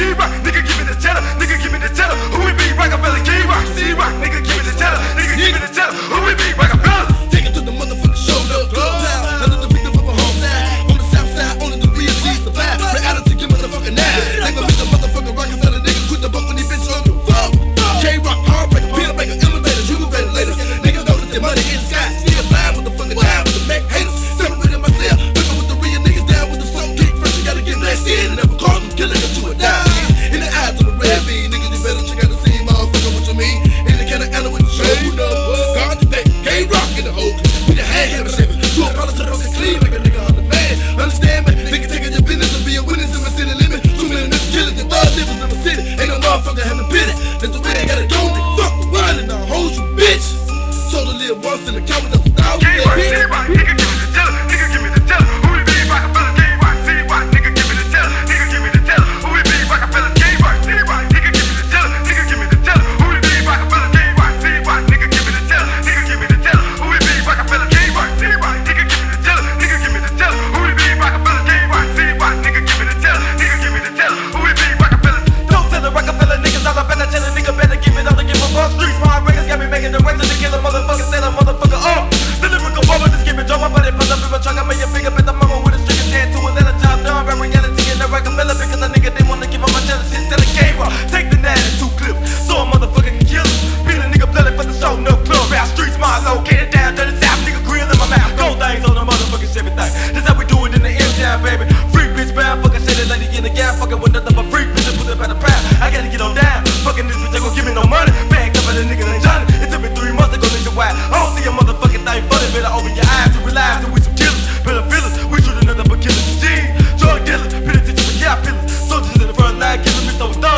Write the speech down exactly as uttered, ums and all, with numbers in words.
C-Rock, nigga give me the cheddar, nigga give me the cheddar. Who we be? Rockefeller, K-Rock, C-Rock, nigga give me the cheddar, nigga give me the cheddar. Who we be? Rockefeller. Take it to the motherfucking shoulder, club town. Another victim of a homicide. On the south side, only the real G's survive. Reality get motherfucking now. Like a bitch, a motherfucking Rockefeller nigga. Quit the buck when he bitch on the fuck. K-Rock, heartbreaker, peel breaker, elevator, jubilator later. Niggas know that their money in the sky. Still flying with the fucking down with the Mac haters. Separating myself, looking with the real niggas down with the slow kick. First you gotta get blessed in and never call them killing them to a die. In the eyes of the red bean, niggas you better check out the scene, motherfucker, what you mean? In the kind of animal with the show, who knows? God today, K-Rock in the hole. We the hand hammer seven. Two apologies to the fucking clean, make a nigga on the man. Understand me? Nigga taking your business and be a witness in my city limit. Two million niggas killing the thug niggas in my city. Ain't no motherfucker having pity. That's the way they gotta go. Fuck the run and I'll hold you, bitch. So to live once in the count with a thousand. K-Rock, C-Rock, nigga give me the cheddar, nigga give me the cheddar. Who we be? Rockefeller, K-Rock, C-Rock, nigga give me the cheddar, nigga give me the cheddar. Who we be? Rockefeller, K-Rock, C-Rock, nigga give me the cheddar, nigga give me the cheddar. Who we be? Rockefeller, K-Rock, C-Rock, nigga give me the cheddar, nigga give me the cheddar. Who we be? Rockefeller, K-Rock, C-Rock, nigga give me the cheddar, nigga give me the cheddar. Who we be? Rockefeller, K-Rock, C-Rock, nigga give me the cheddar, nigga give me the cheddar. Who we be? Rockefeller. Don't tell the Rockefeller niggas all up in the cheddar, nigga better give it all to give them all streets. My records got me making the rest of the killer motherfucker, say the motherfucker oh. The lyrical bomber just give it joy, my buddy pull up in my truck, I made a big up at the mama with a string of stand to it, let a job done, rap reality in the Rockefeller because a nigga didn't wanna give up my cheddar shit, tell a K-Rock, take the nine and two clips, so a motherfucker can kill him. Beat a nigga bloody for the show, no club, rap streets, my located down to the south, nigga grill in my mouth, gold things on the motherfucking Chevy thing. This how we do it in the M-Town, baby. Freak bitch bound, fucking shit, lady in the gap, fucking with nothing but freak bitch, put it by the pound. I gotta get on down, fucking this bitch, they gon' give me no money. Bagged up at the nigga named Johnny. It took me three months to go ninja wide. I don't see a motherfucking thing funny. Better open your eyes to realize that we some killers. Better feelings, we shootin' nothing but killers. G, drug dealers, penitentiary, yeah, pillars. Soldiers in the front line, killing me so dumb.